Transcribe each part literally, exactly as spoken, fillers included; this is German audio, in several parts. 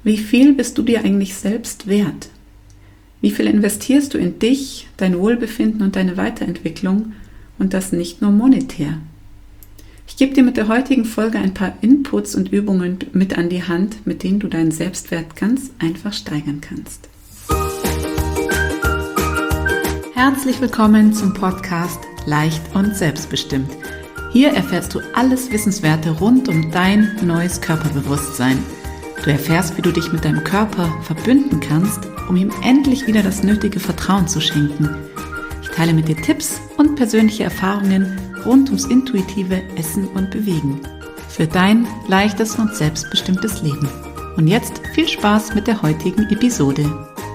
Wie viel bist du dir eigentlich selbst wert? Wie viel investierst du in dich, dein Wohlbefinden und deine Weiterentwicklung und das nicht nur monetär? Ich gebe dir mit der heutigen Folge ein paar Inputs und Übungen mit an die Hand, mit denen du deinen Selbstwert ganz einfach steigern kannst. Herzlich willkommen zum Podcast Leicht und Selbstbestimmt. Hier erfährst du alles Wissenswerte rund um dein neues Körperbewusstsein. Du erfährst, wie du dich mit deinem Körper verbünden kannst, um ihm endlich wieder das nötige Vertrauen zu schenken. Ich teile mit dir Tipps und persönliche Erfahrungen rund ums intuitive Essen und Bewegen. Für dein leichtes und selbstbestimmtes Leben. Und jetzt viel Spaß mit der heutigen Episode.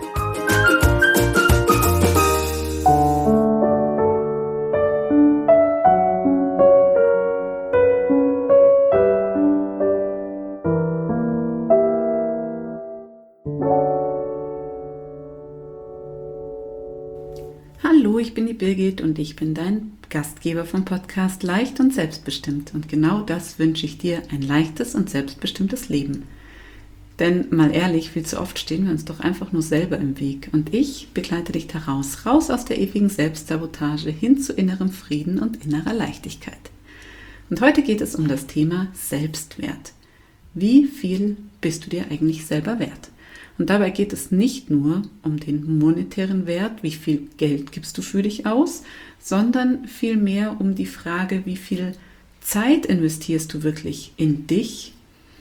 Hallo, ich bin die Birgit und ich bin dein Gastgeber vom Podcast Leicht und Selbstbestimmt. Und genau das wünsche ich dir, ein leichtes und selbstbestimmtes Leben. Denn mal ehrlich, viel zu oft stehen wir uns doch einfach nur selber im Weg. Und ich begleite dich da raus, raus aus der ewigen Selbstsabotage hin zu innerem Frieden und innerer Leichtigkeit. Und heute geht es um das Thema Selbstwert. Wie viel bist du dir eigentlich selber wert? Und dabei geht es nicht nur um den monetären Wert, wie viel Geld gibst du für dich aus, sondern vielmehr um die Frage, wie viel Zeit investierst du wirklich in dich,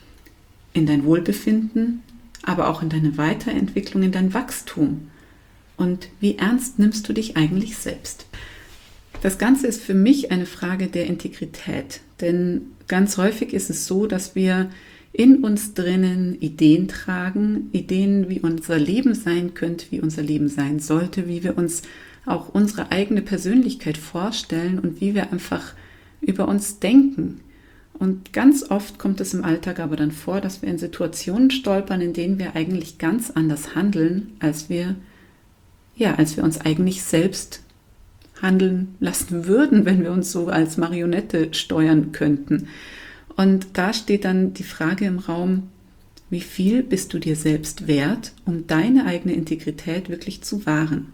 in dein Wohlbefinden, aber auch in deine Weiterentwicklung, in dein Wachstum. Und wie ernst nimmst du dich eigentlich selbst? Das Ganze ist für mich eine Frage der Integrität, denn ganz häufig ist es so, dass wir in uns drinnen Ideen tragen, Ideen, wie unser Leben sein könnte, wie unser Leben sein sollte, wie wir uns auch unsere eigene Persönlichkeit vorstellen und wie wir einfach über uns denken. Und ganz oft kommt es im Alltag aber dann vor, dass wir in Situationen stolpern, in denen wir eigentlich ganz anders handeln, als wir, ja, als wir uns eigentlich selbst handeln lassen würden, wenn wir uns so als Marionette steuern könnten. Und da steht dann die Frage im Raum, wie viel bist du dir selbst wert, um deine eigene Integrität wirklich zu wahren?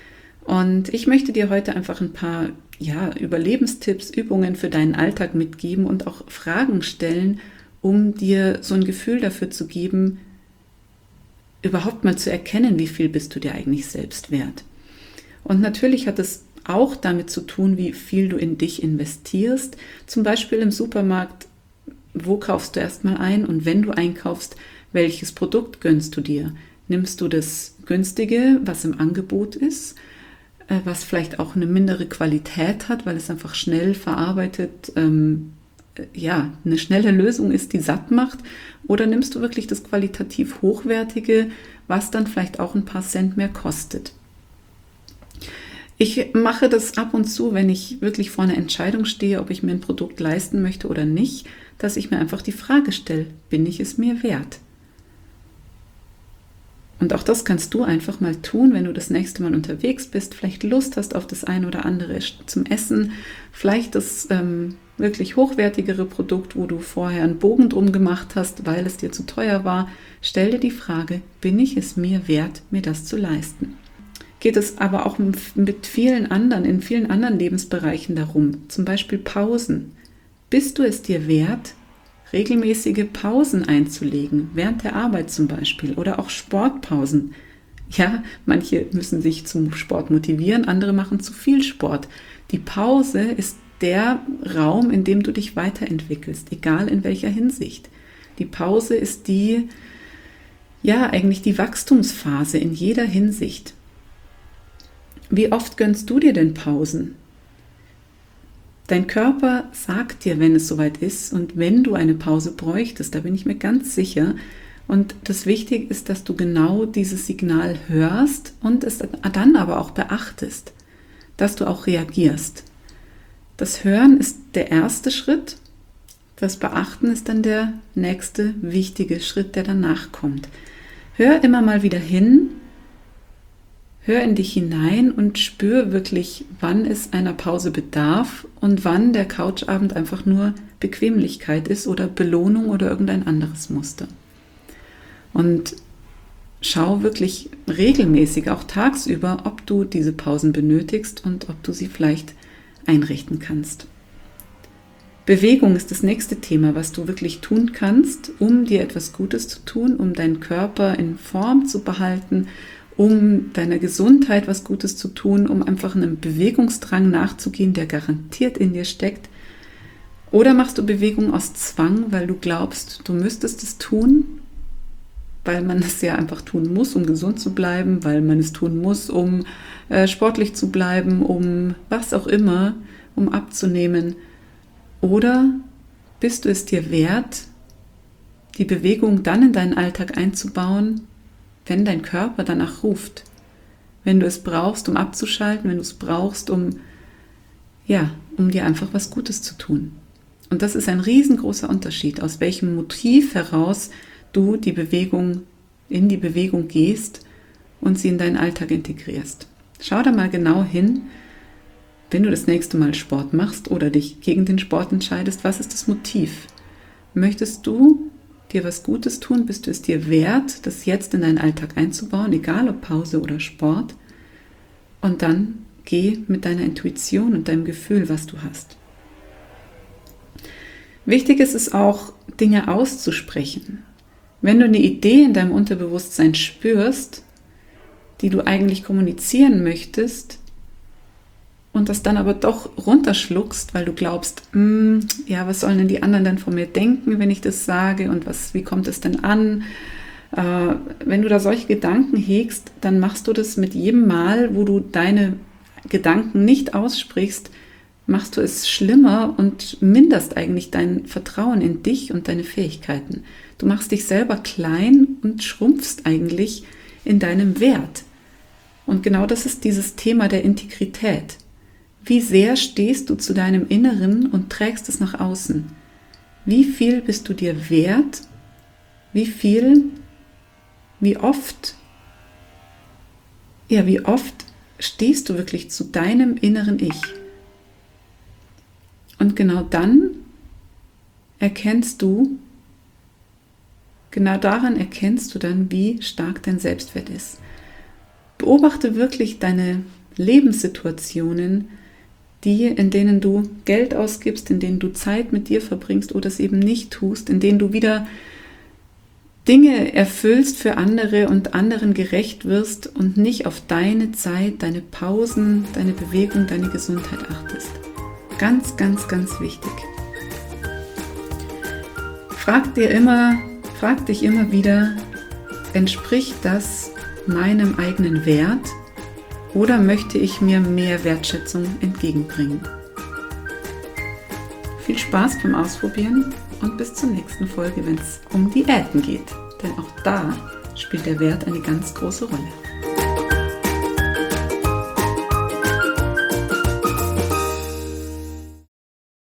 Und ich möchte dir heute einfach ein paar ja, Überlebenstipps, Übungen für deinen Alltag mitgeben und auch Fragen stellen, um dir so ein Gefühl dafür zu geben, überhaupt mal zu erkennen, wie viel bist du dir eigentlich selbst wert. Und natürlich hat es auch damit zu tun, wie viel du in dich investierst. Zum Beispiel im Supermarkt. Wo kaufst du erstmal ein und wenn du einkaufst, welches Produkt gönnst du dir? Nimmst du das günstige, was im Angebot ist, was vielleicht auch eine mindere Qualität hat, weil es einfach schnell verarbeitet, ähm, ja, eine schnelle Lösung ist, die satt macht? Oder nimmst du wirklich das qualitativ hochwertige, was dann vielleicht auch ein paar Cent mehr kostet? Ich mache das ab und zu, wenn ich wirklich vor einer Entscheidung stehe, ob ich mir ein Produkt leisten möchte oder nicht, dass ich mir einfach die Frage stelle, bin ich es mir wert? Und auch das kannst du einfach mal tun, wenn du das nächste Mal unterwegs bist, vielleicht Lust hast auf das ein oder andere zum Essen, vielleicht das ähm, wirklich hochwertigere Produkt, wo du vorher einen Bogen drum gemacht hast, weil es dir zu teuer war. Stell dir die Frage, bin ich es mir wert, mir das zu leisten? Geht es aber auch mit vielen anderen, in vielen anderen Lebensbereichen darum, zum Beispiel Pausen. Bist du es dir wert, regelmäßige Pausen einzulegen, während der Arbeit zum Beispiel oder auch Sportpausen? Ja, manche müssen sich zum Sport motivieren, andere machen zu viel Sport. Die Pause ist der Raum, in dem du dich weiterentwickelst, egal in welcher Hinsicht. Die Pause ist die, ja, eigentlich die Wachstumsphase in jeder Hinsicht. Wie oft gönnst du dir denn Pausen? Dein Körper sagt dir, wenn es soweit ist und wenn du eine Pause bräuchtest, da bin ich mir ganz sicher. Und das Wichtige ist, dass du genau dieses Signal hörst und es dann aber auch beachtest, dass du auch reagierst. Das Hören ist der erste Schritt, das Beachten ist dann der nächste wichtige Schritt, der danach kommt. Hör immer mal wieder hin, hör in dich hinein und spür wirklich, wann es einer Pause bedarf und wann der Couchabend einfach nur Bequemlichkeit ist oder Belohnung oder irgendein anderes Muster. Und schau wirklich regelmäßig, auch tagsüber, ob du diese Pausen benötigst und ob du sie vielleicht einrichten kannst. Bewegung ist das nächste Thema, was du wirklich tun kannst, um dir etwas Gutes zu tun, um deinen Körper in Form zu behalten, um deiner Gesundheit was Gutes zu tun, um einfach einem Bewegungsdrang nachzugehen, der garantiert in dir steckt. Oder machst du Bewegung aus Zwang, weil du glaubst, du müsstest es tun, weil man es ja einfach tun muss, um gesund zu bleiben, weil man es tun muss, um äh, sportlich zu bleiben, um was auch immer, um abzunehmen. Oder bist du es dir wert, die Bewegung dann in deinen Alltag einzubauen, wenn dein Körper danach ruft, wenn du es brauchst, um abzuschalten, wenn du es brauchst, um, ja, um dir einfach was Gutes zu tun. Und das ist ein riesengroßer Unterschied, aus welchem Motiv heraus du die Bewegung, in die Bewegung gehst und sie in deinen Alltag integrierst. Schau da mal genau hin, wenn du das nächste Mal Sport machst oder dich gegen den Sport entscheidest, was ist das Motiv? Möchtest du dir was Gutes tun? Bist du es dir wert, das jetzt in deinen Alltag einzubauen, egal ob Pause oder Sport? Und dann geh mit deiner Intuition und deinem Gefühl, was du hast. Wichtig ist es auch, Dinge auszusprechen. Wenn du eine Idee in deinem Unterbewusstsein spürst, die du eigentlich kommunizieren möchtest, und das dann aber doch runterschluckst, weil du glaubst, ja, was sollen denn die anderen denn von mir denken, wenn ich das sage und was, wie kommt es denn an? Äh, wenn du da solche Gedanken hegst, dann machst du das mit jedem Mal, wo du deine Gedanken nicht aussprichst, machst du es schlimmer und minderst eigentlich dein Vertrauen in dich und deine Fähigkeiten. Du machst dich selber klein und schrumpfst eigentlich in deinem Wert. Und genau das ist dieses Thema der Integrität. Wie sehr stehst du zu deinem Inneren und trägst es nach außen? Wie viel bist du dir wert? Wie viel, wie oft, ja, wie oft stehst du wirklich zu deinem inneren Ich? Und genau dann erkennst du, genau daran erkennst du dann, wie stark dein Selbstwert ist. Beobachte wirklich deine Lebenssituationen, die, in denen du Geld ausgibst, in denen du Zeit mit dir verbringst oder es eben nicht tust, in denen du wieder Dinge erfüllst für andere und anderen gerecht wirst und nicht auf deine Zeit, deine Pausen, deine Bewegung, deine Gesundheit achtest. Ganz, ganz, ganz wichtig. Frag dir immer, frag dich immer wieder, entspricht das meinem eigenen Wert? Oder möchte ich mir mehr Wertschätzung entgegenbringen? Viel Spaß beim Ausprobieren und bis zur nächsten Folge, wenn es um Diäten geht. Denn auch da spielt der Wert eine ganz große Rolle.